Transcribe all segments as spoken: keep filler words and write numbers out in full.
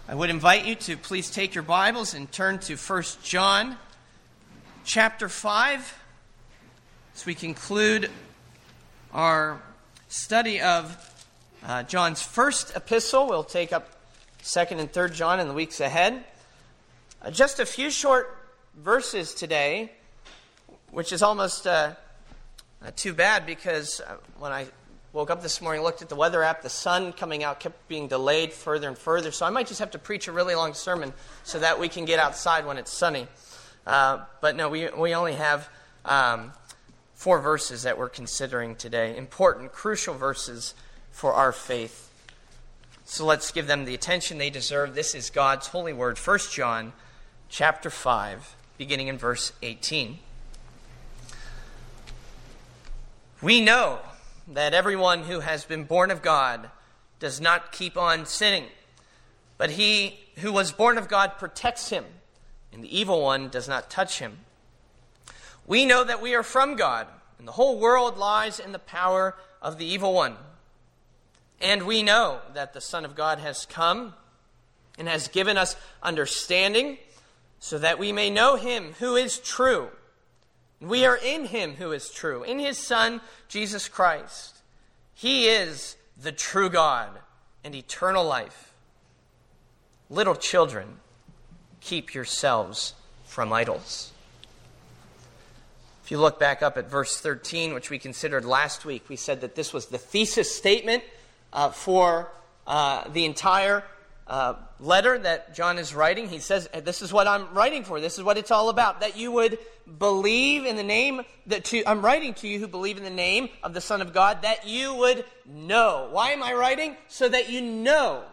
I would invite you to please take your Bibles and turn to First John chapter five as we conclude our study of uh, John's first epistle. We'll take up second and third John in the weeks ahead. Uh, just a few short verses today, which is almost uh, uh, too bad because uh, when I woke up this morning, looked at the weather app, the sun coming out kept being delayed further and further. So I might just have to preach a really long sermon so that we can get outside when it's sunny. Uh, but no, we we only have um, four verses that we're considering today. Important, crucial verses for our faith. So let's give them the attention they deserve. This is God's holy word. First John chapter five, beginning in verse eighteen. We know that everyone who has been born of God does not keep on sinning, but he who was born of God protects him, and the evil one does not touch him. We know that we are from God, and the whole world lies in the power of the evil one. And we know that the Son of God has come and has given us understanding so that we may know him who is true. We are in him who is true, in his Son, Jesus Christ. He is the true God and eternal life. Little children, keep yourselves from idols. If you look back up at verse thirteen, which we considered last week, we said that this was the thesis statement uh, for uh, the entire Uh, letter that John is writing. He says, this is what I'm writing for. This is what it's all about. That you would believe in the name, that to, I'm writing to you who believe in the name of the Son of God, that you would know. Why am I writing? So that you know.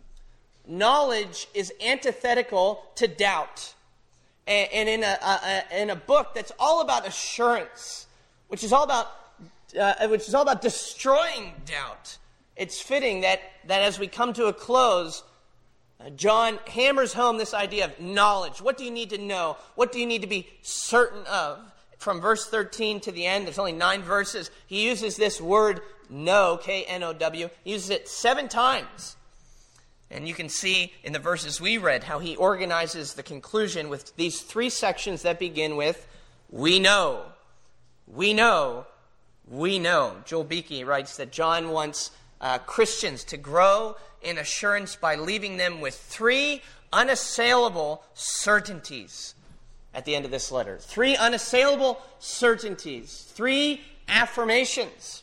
Knowledge is antithetical to doubt. And, and in, a, a, in a book that's all about assurance, which is all about, uh, which is all about destroying doubt, it's fitting that, that as we come to a close, Uh, John hammers home this idea of knowledge. What do you need to know? What do you need to be certain of? From verse thirteen to the end, there's only nine verses. He uses this word know, K N O W. He uses it seven times. And you can see in the verses we read how he organizes the conclusion with these three sections that begin with, we know, we know, we know. Joel Beakey writes that John wants uh, Christians to grow in assurance by leaving them with three unassailable certainties at the end of this letter. Three unassailable certainties. Three affirmations.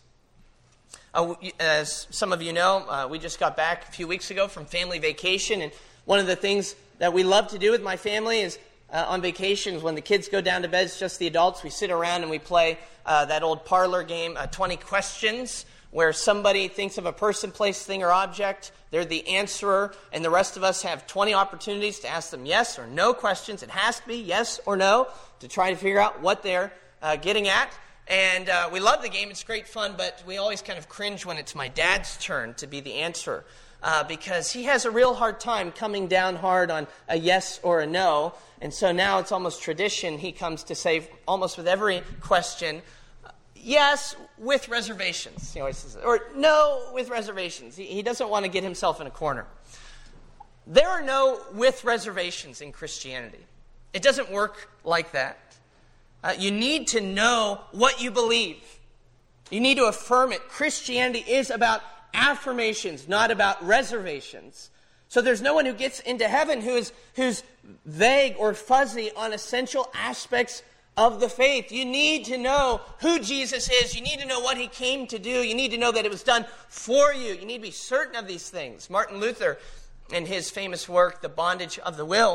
Uh, as some of you know, uh, we just got back a few weeks ago from family vacation, and one of the things that we love to do with my family is uh, on vacations when the kids go down to bed, it's just the adults, we sit around and we play uh, that old parlor game, uh, twenty questions, where somebody thinks of a person, place, thing, or object. They're the answerer, and the rest of us have twenty opportunities to ask them yes or no questions. It has to be yes or no to try to figure out what they're uh, getting at. And uh, we love the game. It's great fun, but we always kind of cringe when it's my dad's turn to be the answerer uh, because he has a real hard time coming down hard on a yes or a no. And so now it's almost tradition. He comes to say almost with every question, yes, with reservations. He always says, or no, with reservations. He, he doesn't want to get himself in a corner. There are no with reservations in Christianity. It doesn't work like that. Uh, you need to know what you believe. You need to affirm it. Christianity is about affirmations, not about reservations. So there's no one who gets into heaven who is who's vague or fuzzy on essential aspects of the faith. You need to know who Jesus is. You need to know what he came to do. You need to know that it was done for you. You need to be certain of these things. Martin Luther, in his famous work, The Bondage of the Will,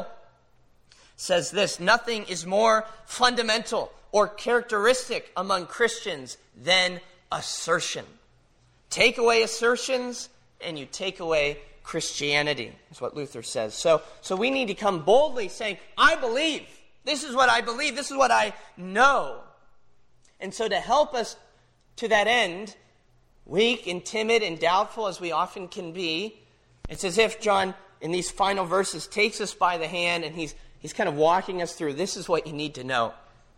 says this: nothing is more fundamental or characteristic among Christians than assertion. Take away assertions and you take away Christianity, is what Luther says. So, so we need to come boldly saying, I believe. This is what I believe. This is what I know. And so to help us to that end, weak and timid and doubtful as we often can be, it's as if John, in these final verses, takes us by the hand and he's he's kind of walking us through. This is what you need to know.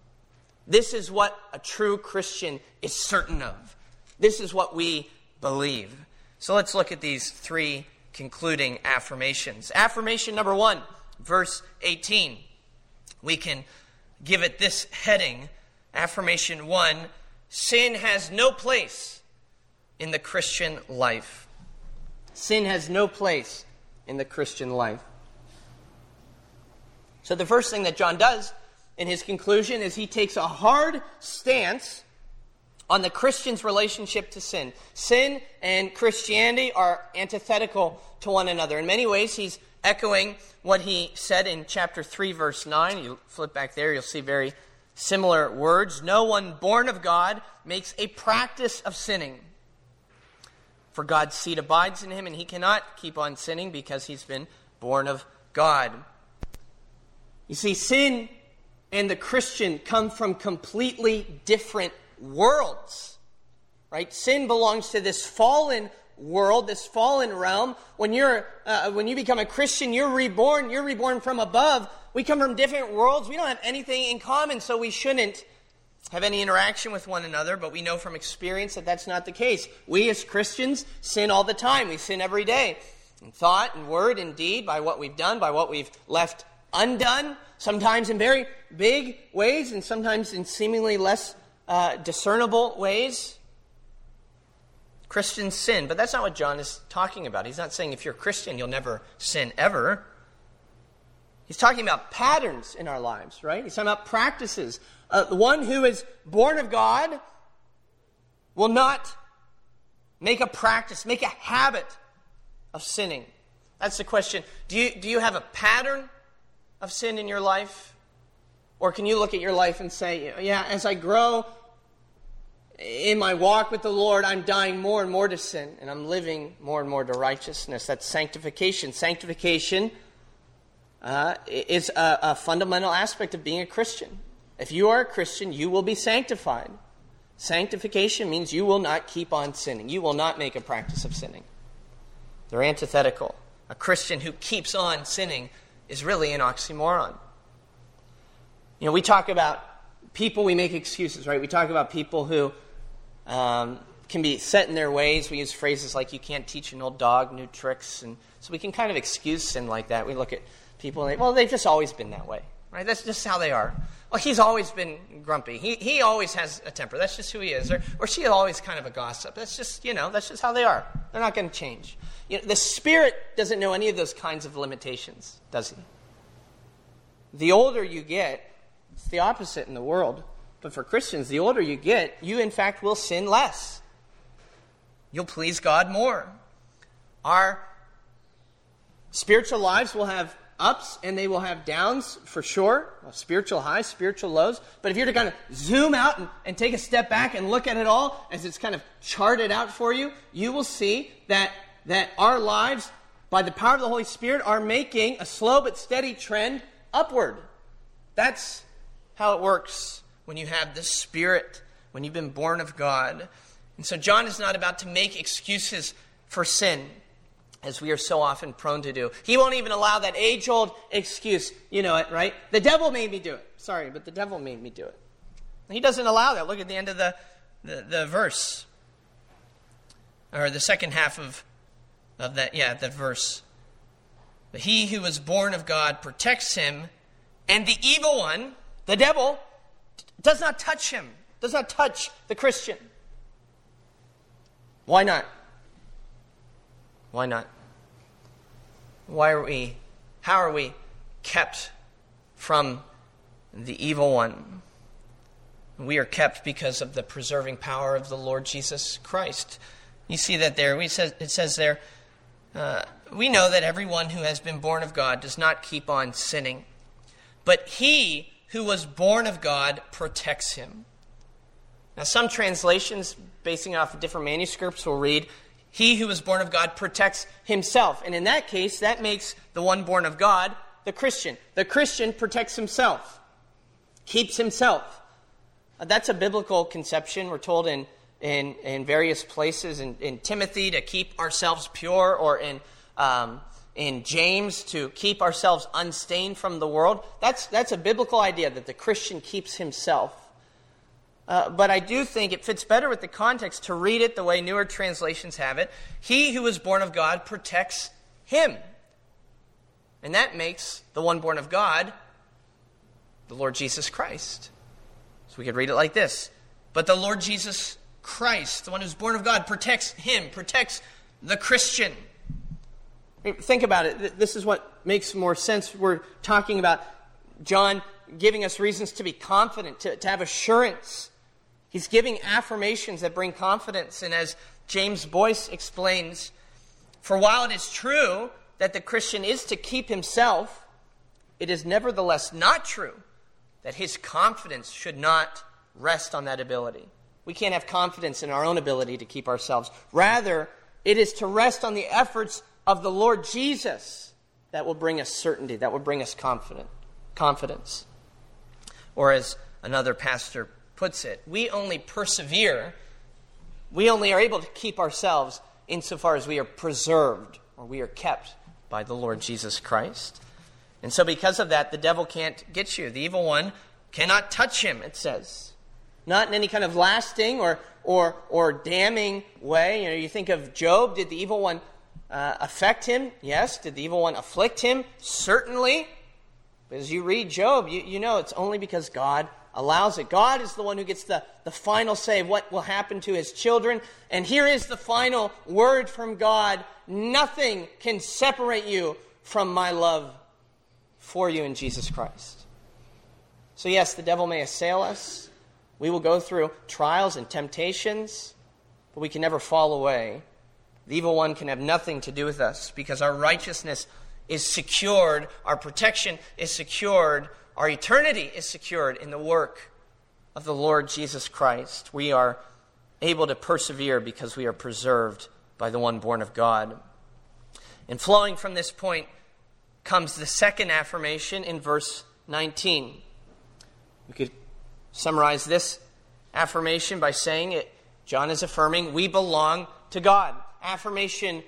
This is what a true Christian is certain of. This is what we believe. So let's look at these three concluding affirmations. Affirmation number one, verse eighteen. We can give it this heading. Affirmation one, sin has no place in the Christian life. Sin has no place in the Christian life. So the first thing that John does in his conclusion is he takes a hard stance on the Christian's relationship to sin. Sin and Christianity are antithetical to one another. In many ways, he's echoing what he said in chapter three, verse nine. You flip back there, you'll see very similar words. No one born of God makes a practice of sinning. For God's seed abides in him, and he cannot keep on sinning because he's been born of God. You see, sin and the Christian come from completely different worlds, right? Sin belongs to this fallen world, this fallen realm. When you're, uh, when you become a Christian, you're reborn. You're reborn from above. We come from different worlds. We don't have anything in common, so we shouldn't have any interaction with one another. But we know from experience that that's not the case. We as Christians sin all the time. We sin every day, in thought, in word, in deed, by what we've done, by what we've left undone. Sometimes in very big ways, and sometimes in seemingly less Uh, discernible ways. Christians sin, but that's not what John is talking about. He's not saying if you're a Christian, you'll never sin ever. He's talking about patterns in our lives, right? He's talking about practices. Uh, the one who is born of God will not make a practice, make a habit of sinning. That's the question. Do you, do you have a pattern of sin in your life? Or can you look at your life and say, yeah, as I grow in my walk with the Lord, I'm dying more and more to sin, and I'm living more and more to righteousness. That's sanctification. Sanctification uh, is a, a fundamental aspect of being a Christian. If you are a Christian, you will be sanctified. Sanctification means you will not keep on sinning. You will not make a practice of sinning. They're antithetical. A Christian who keeps on sinning is really an oxymoron. You know, we talk about people, we make excuses, right? We talk about people who um, can be set in their ways. We use phrases like, you can't teach an old dog new tricks. And so we can kind of excuse sin like that. We look at people and they, well, they've just always been that way, right? That's just how they are. Well, he's always been grumpy. He he always has a temper. That's just who he is. Or, or she's always kind of a gossip. That's just, you know, that's just how they are. They're not going to change. You know, the Spirit doesn't know any of those kinds of limitations, does he? The older you get, it's the opposite in the world. But for Christians, the older you get, you in fact will sin less. You'll please God more. Our spiritual lives will have ups and they will have downs for sure. Spiritual highs, spiritual lows. But if you're to kind of zoom out and, and take a step back and look at it all as it's kind of charted out for you, you will see that, that our lives, by the power of the Holy Spirit, are making a slow but steady trend upward. That's how it works when you have the Spirit, when you've been born of God. And so John is not about to make excuses for sin, as we are so often prone to do. He won't even allow that age-old excuse. You know it, right? The devil made me do it. Sorry, but the devil made me do it. He doesn't allow that. Look at the end of the, the, the verse. Or the second half of, of that, yeah, that verse. But he who was born of God protects him, and the evil one, the devil, does not touch him, does not touch the Christian. Why not? Why not? Why are we, how are we kept from the evil one? We are kept because of the preserving power of the Lord Jesus Christ. You see that there. We says, it says there, uh, we know that everyone who has been born of God does not keep on sinning, but he who was born of God protects him. Now, some translations, basing off of different manuscripts, will read, he who was born of God protects himself. And in that case, that makes the one born of God the Christian. The Christian protects himself, keeps himself. Uh, that's a biblical conception. We're told in, in, in various places, in, in Timothy to keep ourselves pure, or in um, in James to keep ourselves unstained from the world. That's, that's a biblical idea, that the Christian keeps himself. Uh, but I do think it fits better with the context to read it the way newer translations have it. He who is born of God protects him. And that makes the one born of God the Lord Jesus Christ. So we could read it like this. But the Lord Jesus Christ, the one who's born of God, protects him, protects the Christian. Think about it. This is what makes more sense. We're talking about John giving us reasons to be confident, to, to have assurance. He's giving affirmations that bring confidence. And as James Boyce explains, for while it is true that the Christian is to keep himself, it is nevertheless not true that his confidence should not rest on that ability. We can't have confidence in our own ability to keep ourselves. Rather, it is to rest on the efforts of the Lord Jesus that will bring us certainty, that will bring us confident, confidence. Or as another pastor puts it, we only persevere, we only are able to keep ourselves insofar as we are preserved or we are kept by the Lord Jesus Christ. And so because of that, the devil can't get you. The evil one cannot touch him, it says. Not in any kind of lasting or or or damning way. You know, you think of Job. Did the evil one uh, affect him? Yes. Did the evil one afflict him? Certainly. But as you read Job, you, you know it's only because God allows it. God is the one who gets the, the final say of what will happen to his children. And here is the final word from God. Nothing can separate you from my love for you in Jesus Christ. So yes, the devil may assail us. We will go through trials and temptations, but we can never fall away. The evil one can have nothing to do with us because our righteousness is secured, our protection is secured, our eternity is secured in the work of the Lord Jesus Christ. We are able to persevere because we are preserved by the one born of God. And flowing from this point comes the second affirmation in verse nineteen. We could summarize this affirmation by saying it. John is affirming we belong to God. Affirmation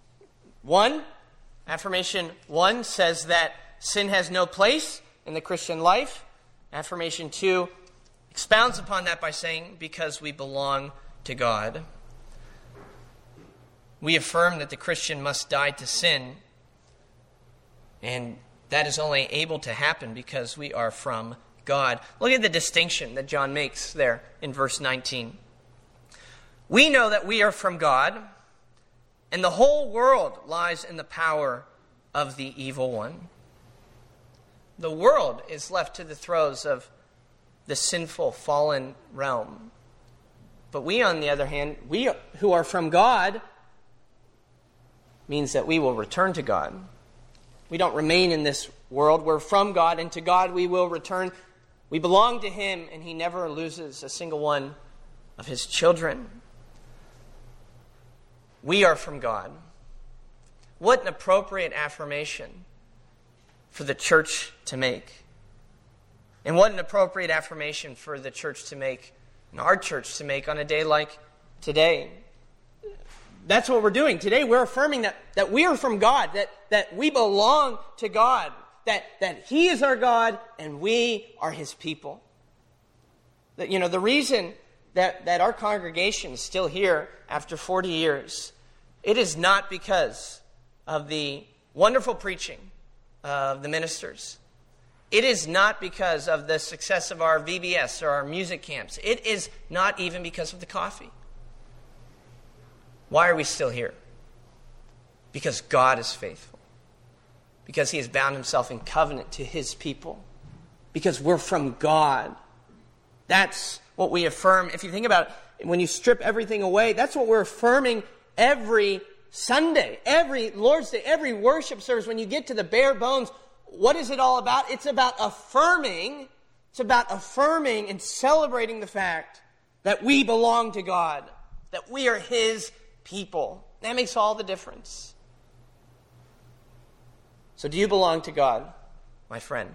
one, affirmation one says that sin has no place in the Christian life. Affirmation two expounds upon that by saying because we belong to God. We affirm that the Christian must die to sin, and that is only able to happen because we are from God. Look at the distinction that John makes there in verse nineteen. We know that we are from God, and the whole world lies in the power of the evil one. The world is left to the throes of the sinful, fallen realm. But we, on the other hand, we who are from God, means that we will return to God. We don't remain in this world. We're from God, and to God we will return. We belong to him, and he never loses a single one of his children. We are from God. What an appropriate affirmation for the church to make. And what an appropriate affirmation for the church to make, and our church to make on a day like today. That's what we're doing. Today we're affirming that, that we are from God, that, that we belong to God, that, that he is our God and we are his people. That, you know, the reason that, that our congregation is still here after forty years, it is not because of the wonderful preaching of the ministers. It is not because of the success of our V B S or our music camps. It is not even because of the coffee. Why are we still here? Because God is faithful. Because he has bound himself in covenant to his people. Because we're from God. That's what we affirm. If you think about it, when you strip everything away, that's what we're affirming every Sunday, every Lord's Day, every worship service. When you get to the bare bones, what is it all about? It's about affirming, it's about affirming and celebrating the fact that we belong to God, that we are his people. That makes all the difference. So do you belong to God, my friend?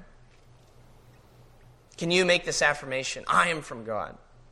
Can you make this affirmation? I am from God.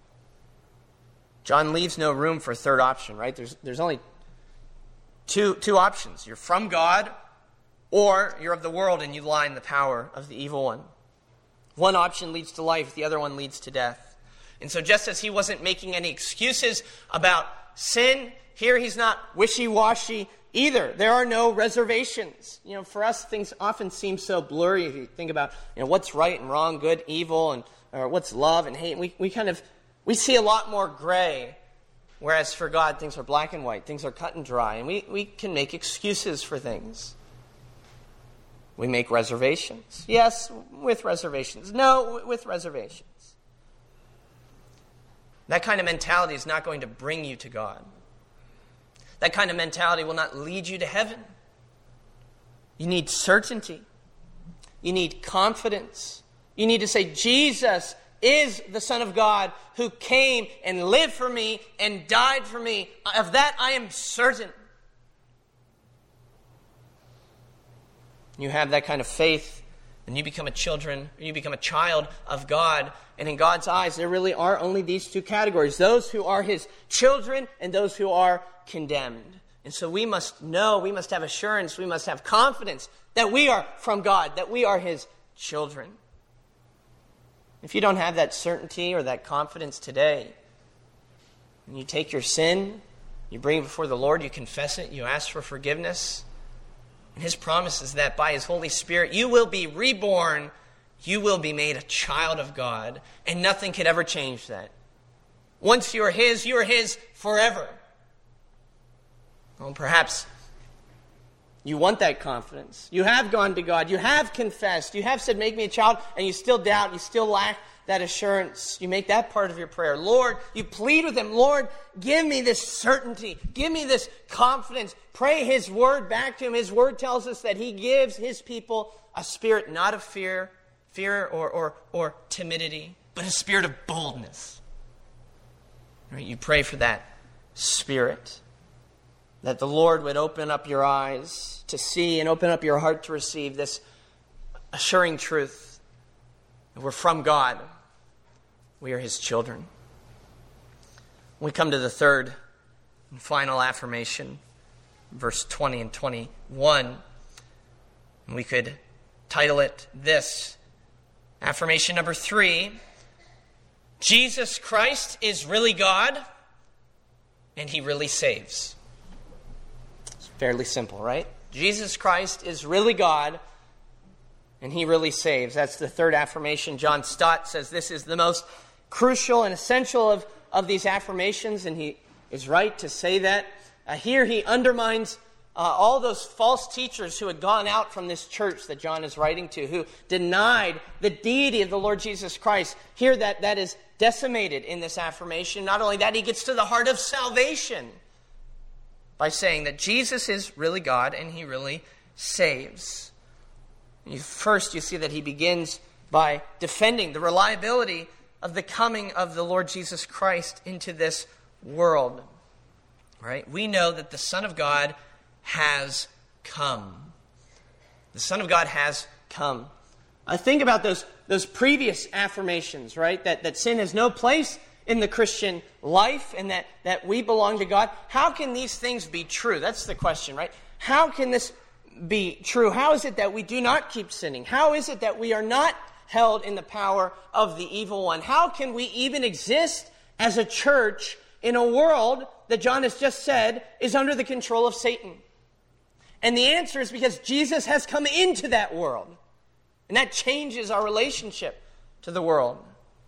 John leaves no room for a third option, right? There's, there's only two, two options. You're from God, or you're of the world and you lie in the power of the evil one. One option leads to life, the other one leads to death. And so just as he wasn't making any excuses about sin, here he's not wishy-washy either. There are no reservations. You know, for us, things often seem so blurry. If you think about, you know, what's right and wrong, good, evil, and or what's love and hate. We we kind of we see a lot more gray. Whereas for God, things are black and white. Things are cut and dry, and we, we can make excuses for things. We make reservations. Yes, with reservations. No, with reservations. That kind of mentality is not going to bring you to God. That kind of mentality will not lead you to heaven. You need certainty. You need confidence. You need to say, Jesus is the Son of God who came and lived for me and died for me. Of that I am certain. You have that kind of faith, and you become a children, you become a child of God. And in God's eyes, there really are only these two categories: those who are his children and those who are condemned. And so we must know, we must have assurance, we must have confidence that we are from God, that we are his children. If you don't have that certainty or that confidence today, and you take your sin, you bring it before the Lord, you confess it, you ask for forgiveness, and his promise is that by his Holy Spirit, you will be reborn, you will be made a child of God, and nothing could ever change that. Once you are his, you are his forever. Well, perhaps you want that confidence. You have gone to God. You have confessed. You have said, make me a child, and you still doubt. You still lack that assurance. You make that part of your prayer. Lord, you plead with him. Lord, give me this certainty. Give me this confidence. Pray his word back to him. His word tells us that he gives his people a spirit not of fear, fear or, or, or timidity, but a spirit of boldness. Right? You pray for that spirit, that the Lord would open up your eyes to see and open up your heart to receive this assuring truth that we're from God. We are his children. We come to the third and final affirmation, verse twenty and twenty-one. We could title it this. Affirmation number three: Jesus Christ is really God, and he really saves. It's fairly simple, right? Jesus Christ is really God, and he really saves. That's the third affirmation. John Stott says this is the most crucial and essential of, of these affirmations, and he is right to say that. Uh, here he undermines uh, all those false teachers who had gone out from this church that John is writing to, who denied the deity of the Lord Jesus Christ. Here that, that is decimated in this affirmation. Not only that, he gets to the heart of salvation by saying that Jesus is really God and he really saves. You, first, you see that he begins by defending the reliability of the coming of the Lord Jesus Christ into this world. Right? We know that the Son of God has come. The Son of God has come. I think about those, those previous affirmations, right? That, that sin has no place in the Christian life and that, that we belong to God. How can these things be true? That's the question, right? How can this be true? How is it that we do not keep sinning? How is it that we are not held in the power of the evil one? How can we even exist as a church in a world that John has just said is under the control of Satan? And the answer is because Jesus has come into that world. And that changes our relationship to the world.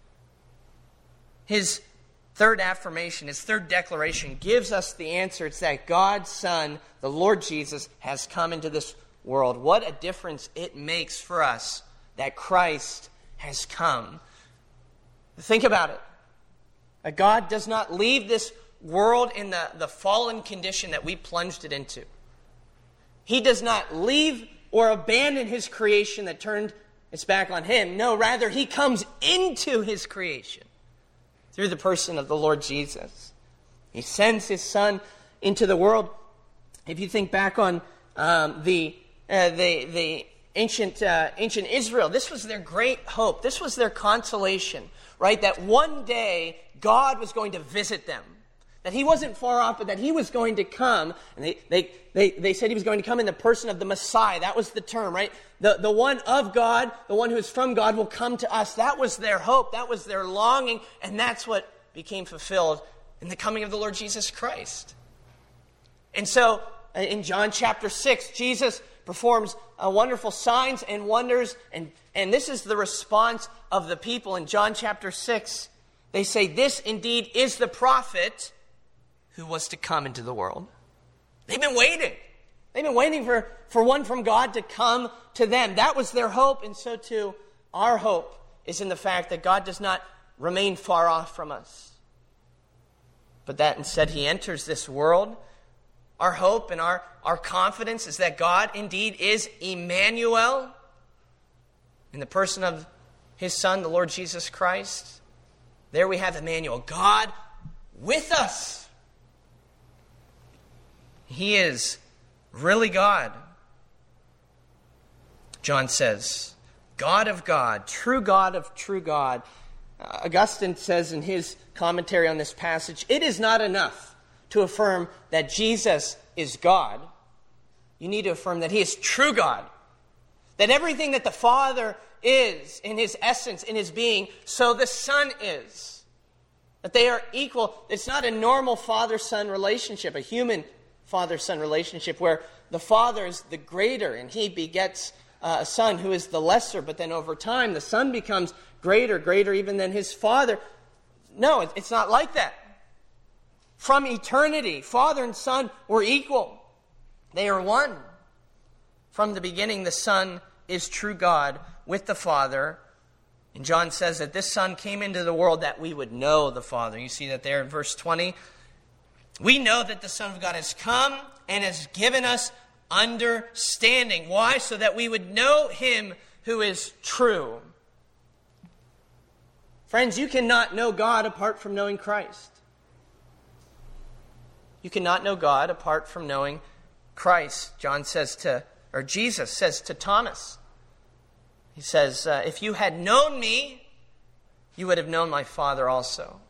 His third affirmation, his third declaration gives us the answer. It's that God's Son, the Lord Jesus, has come into this world. What a difference it makes for us that Christ has come. Think about it. A God does not leave this world in the, the fallen condition that we plunged it into. He does not leave or abandon his creation that turned its back on him. No, rather, he comes into his creation through the person of the Lord Jesus. He sends his Son into the world. If you think back on um, the, uh, the the ancient uh, ancient Israel, this was their great hope. This was their consolation, right? That one day God was going to visit them. That he wasn't far off, but that he was going to come. And they, they, they, they said he was going to come in the person of the Messiah. That was the term, right? The, the one of God, the one who is from God will come to us. That was their hope. That was their longing. And that's what became fulfilled in the coming of the Lord Jesus Christ. And so In John chapter six, Jesus performs uh, wonderful signs and wonders, and, and this is the response of the people. In John chapter six, they say, "This indeed is the prophet who was to come into the world." They've been waiting. They've been waiting for, for one from God to come to them. That was their hope, and so too our hope is in the fact that God does not remain far off from us, but that instead he enters this world. Our hope and our, our confidence is that God indeed is Emmanuel in the person of his Son, the Lord Jesus Christ. There we have Emmanuel, God with us. He is really God. John says, God of God, true God of true God. Uh, Augustine says in his commentary on this passage, it is not enough to affirm that Jesus is God. You need to affirm that he is true God. That everything that the Father is in his essence, in his being, so the Son is. That they are equal. It's not a normal father-son relationship, a human father-son relationship where the Father is the greater and he begets uh, a Son who is the lesser, but then over time the Son becomes greater, greater even than his Father. No, it's not like that. From eternity, Father and Son were equal. They are one. From the beginning, the Son is true God with the Father. And John says that this Son came into the world that we would know the Father. You see that there in verse twenty. We know that the Son of God has come and has given us understanding. Why? So that we would know him who is true. Friends, you cannot know God apart from knowing Christ. You cannot know God apart from knowing Christ. John says to, or Jesus says to Thomas, he says, uh, if you had known me, you would have known my Father also.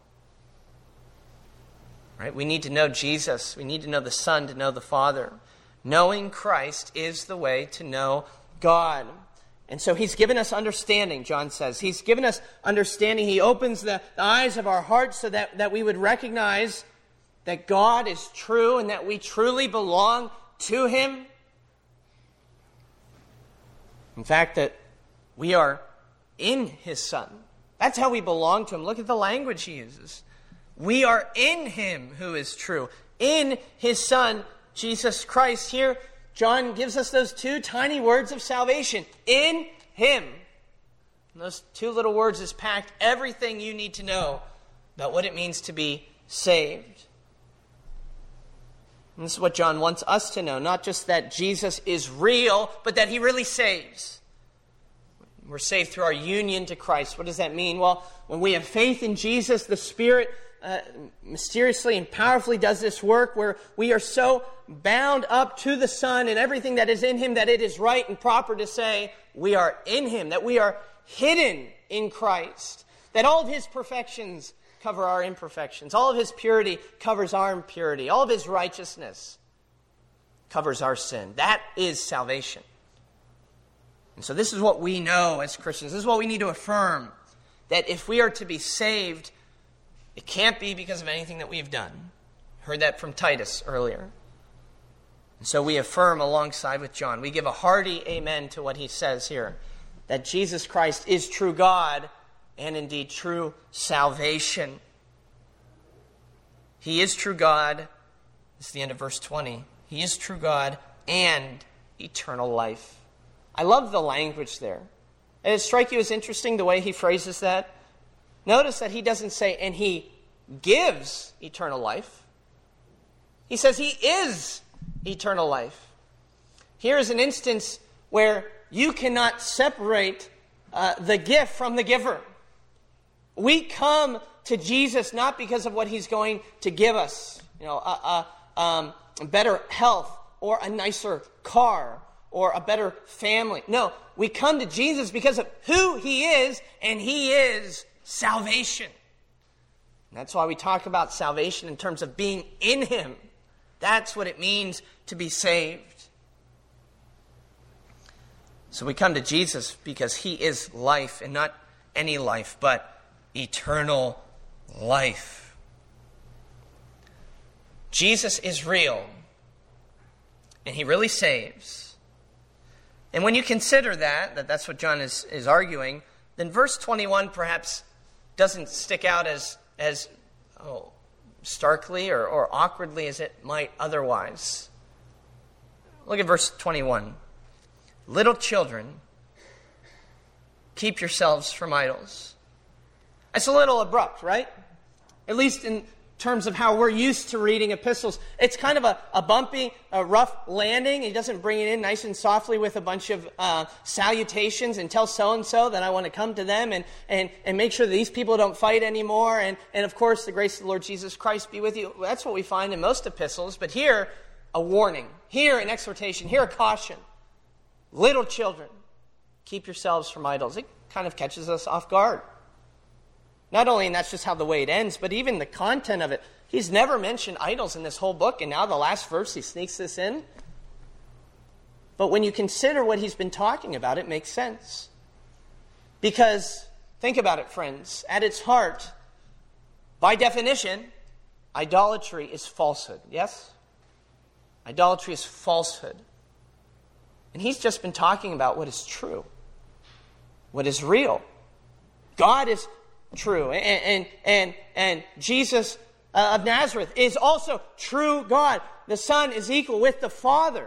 Right? We need to know Jesus. We need to know the Son to know the Father. Knowing Christ is the way to know God. And so he's given us understanding, John says. He's given us understanding. He opens the, the eyes of our hearts so that, that we would recognize that God is true and that we truly belong to him. In fact, that we are in his Son. That's how we belong to him. Look at the language he uses. We are in him who is true. In his Son, Jesus Christ. Here, John gives us those two tiny words of salvation. In him. And those two little words is packed everything you need to know about what it means to be saved. And this is what John wants us to know. Not just that Jesus is real, but that he really saves. We're saved through our union to Christ. What does that mean? Well, when we have faith in Jesus, the Spirit uh, mysteriously and powerfully does this work where we are so bound up to the Son and everything that is in him that it is right and proper to say we are in him, that we are hidden in Christ, that all of his perfections cover our imperfections. All of his purity covers our impurity. All of his righteousness covers our sin. That is salvation. And so this is what we know as Christians. This is what we need to affirm. That if we are to be saved, it can't be because of anything that we have done. Heard that from Titus earlier. And so we affirm alongside with John. We give a hearty amen to what he says here. That Jesus Christ is true God and indeed true salvation. He is true God. This is the end of verse twenty. He is true God and eternal life. I love the language there. And it strike you as interesting the way he phrases that? Notice that he doesn't say, and he gives eternal life. He says he is eternal life. Here is an instance where you cannot separate uh, the gift from the giver. We come to Jesus not because of what he's going to give us, you know, a, a, um, better health or a nicer car or a better family. No, we come to Jesus because of who he is, and he is salvation. And that's why we talk about salvation in terms of being in him. That's what it means to be saved. So we come to Jesus because he is life, and not any life, but eternal life. Jesus is real. and he really saves. And when you consider that, that that's what John is, is arguing, then verse twenty-one perhaps doesn't stick out as, as oh, starkly or, or awkwardly as it might otherwise. Look at verse twenty-one. Little children, keep yourselves from idols. It's a little abrupt, right? At least in terms of how we're used to reading epistles. It's kind of a, a bumpy, a rough landing. He doesn't bring it in nice and softly with a bunch of uh, salutations and tell so-and-so that I want to come to them and, and, and make sure that these people don't fight anymore. And, and of course, the grace of the Lord Jesus Christ be with you. That's what we find in most epistles. But here, a warning. Here, an exhortation. Here, a caution. Little children, keep yourselves from idols. It kind of catches us off guard. Not only, and that's just how the way it ends, but even the content of it. He's never mentioned idols in this whole book, and now the last verse, he sneaks this in. But when you consider what he's been talking about, it makes sense. Because, think about it, friends, at its heart, by definition, idolatry is falsehood, yes? Idolatry is falsehood. And he's just been talking about what is true, what is real. God is true. And, and, and, and Jesus uh, of Nazareth is also true God. The Son is equal with the Father.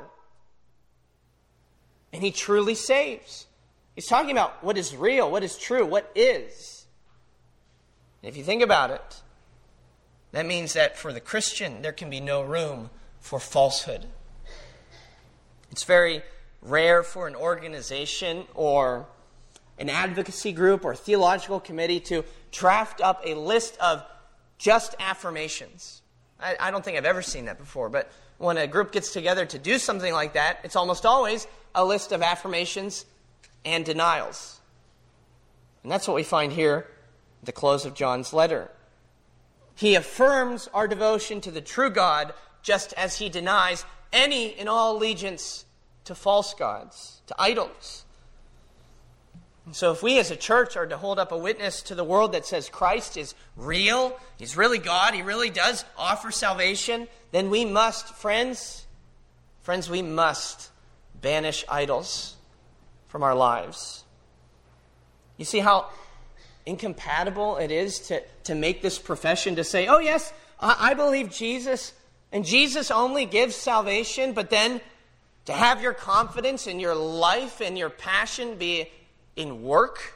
And he truly saves. He's talking about what is real, what is true, what is. And if you think about it, that means that for the Christian, there can be no room for falsehood. It's very rare for an organization or an advocacy group or theological committee to draft up a list of just affirmations. I, I don't think I've ever seen that before, but when a group gets together to do something like that, it's almost always a list of affirmations and denials. And that's what we find here at the close of John's letter. He affirms our devotion to the true God just as he denies any and all allegiance to false gods, to idols. And so if we as a church are to hold up a witness to the world that says Christ is real, he's really God, he really does offer salvation, then we must, friends, friends, we must banish idols from our lives. You see how incompatible it is to, to make this profession, to say, oh yes, I, I believe Jesus, and Jesus only gives salvation, but then to have your confidence in your life and your passion be in work,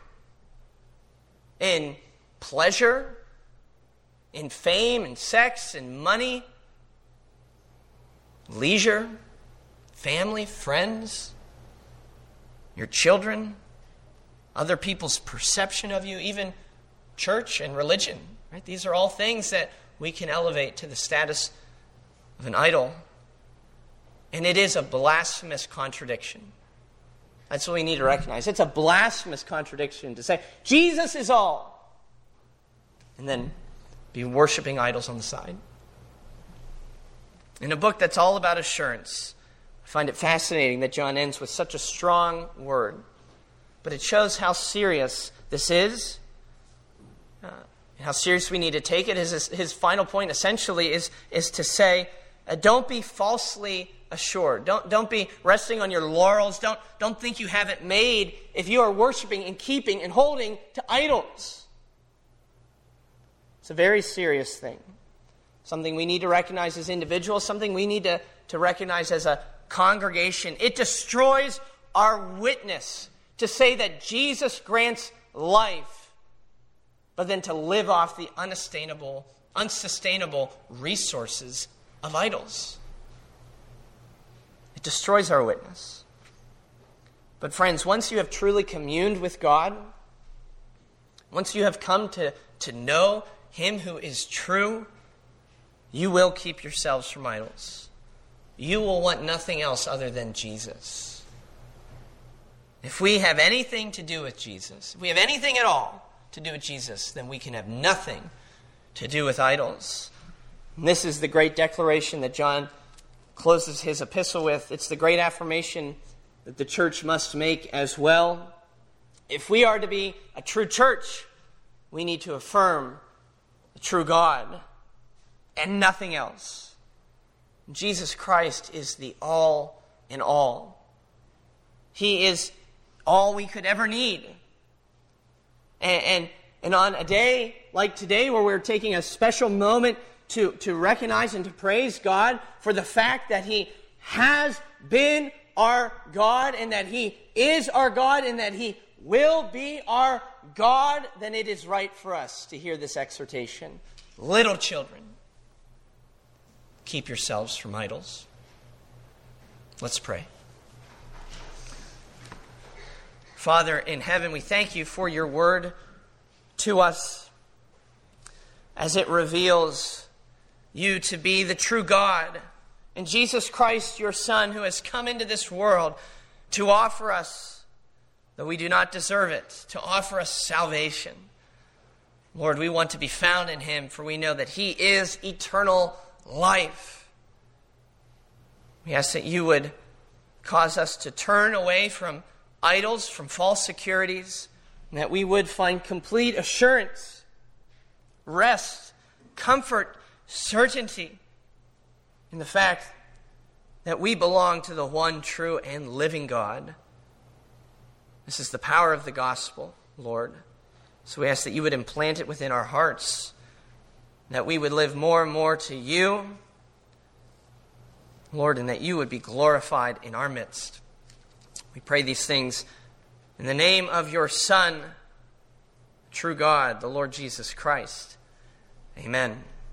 in pleasure, in fame and sex and money, leisure, family, friends, your children, other people's perception of you, even church and religion. Right? These are all things that we can elevate to the status of an idol. And it is a blasphemous contradiction. That's what we need to recognize. It's a blasphemous contradiction to say, Jesus is all, and then be worshiping idols on the side. In a book that's all about assurance, I find it fascinating that John ends with such a strong word. But it shows how serious this is, uh, how serious we need to take it. His, his final point essentially is, is to say, uh, don't be falsely assured. Don't, don't be resting on your laurels. Don't, don't think you have it made if you are worshiping and keeping and holding to idols. It's a very serious thing. Something we need to recognize as individuals, something we need to, to recognize as a congregation. It destroys our witness to say that Jesus grants life, but then to live off the unsustainable, unsustainable resources of idols. It destroys our witness. But friends, once you have truly communed with God, once you have come to, to know Him who is true, you will keep yourselves from idols. You will want nothing else other than Jesus. If we have anything to do with Jesus, if we have anything at all to do with Jesus, then we can have nothing to do with idols. And this is the great declaration that John closes his epistle with. It's the great affirmation that the church must make as well. If we are to be a true church, we need to affirm the true God and nothing else. Jesus Christ is the all in all. He is all we could ever need. And, and, and on a day like today, where we're taking a special moment to, to recognize and to praise God for the fact that He has been our God, and that He is our God, and that He will be our God, then it is right for us to hear this exhortation. Little children, keep yourselves from idols. Let's pray. Father in heaven, we thank you for your word to us as it reveals you to be the true God and Jesus Christ, your Son, who has come into this world to offer us, though we do not deserve it, to offer us salvation. Lord, we want to be found in Him, for we know that He is eternal life. We ask that you would cause us to turn away from idols, from false securities, and that we would find complete assurance, rest, comfort, certainty in the fact that we belong to the one true and living God. This is the power of the gospel, Lord. So we ask that you would implant it within our hearts, that we would live more and more to you, Lord, and that you would be glorified in our midst. We pray these things in the name of your Son, true God, the Lord Jesus Christ. Amen.